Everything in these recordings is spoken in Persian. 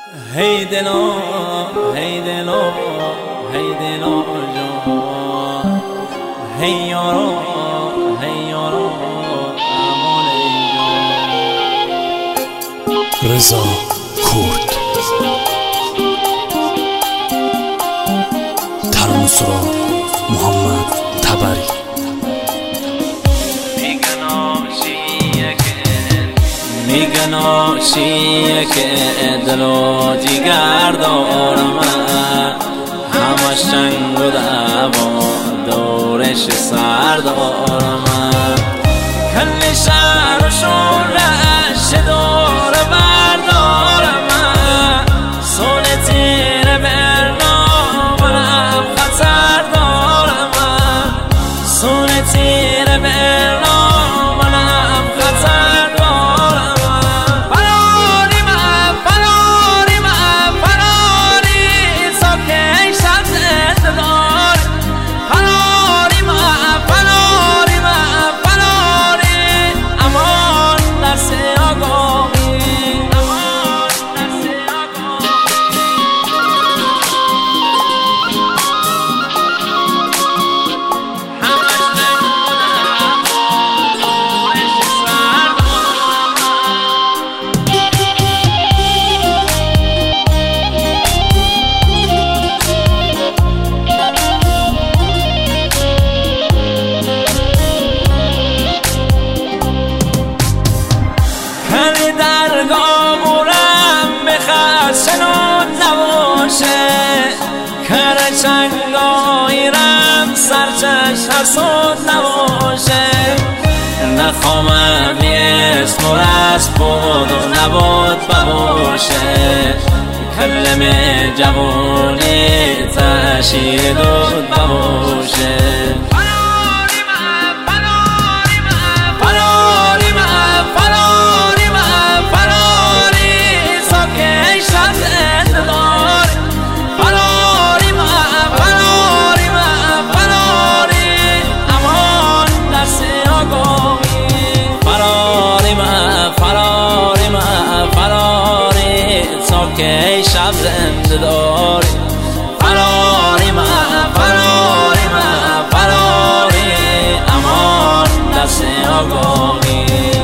Hey dilo, hey dilo, hey dilo جان hey yoro, hey yoro amore جان رضا کرد ترانسرا محمد تبری میگن عاشیه که دل و جیگر دارم همش جنگ و دعوا دورش سر دارم کل شهر و شورش دور بردارم سول تیر برنامه خطر دارم سول تیر برنامه خطر چنگایرم سرچش حسود نباشه نخوامم یه اسم و رسم بود و نبود بباشه کلم جوانی تشیر دود بباشه که شب زنده داری فراری من فراری من فراری امان دست آگاهی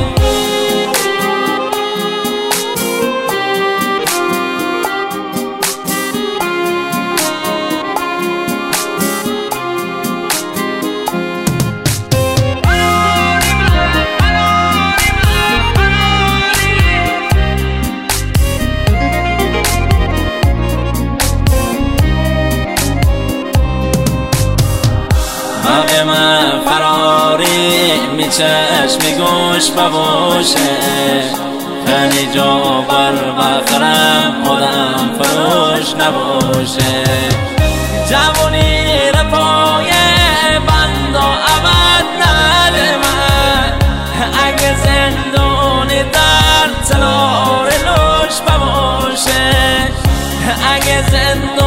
من فراری می چشم گوش ببوشه خیلی جا بر بخرم آدم فروش نباشه جوانی رفای بند و عبد نده من اگه زندونی در تلار لوش بباشه اگه زندونی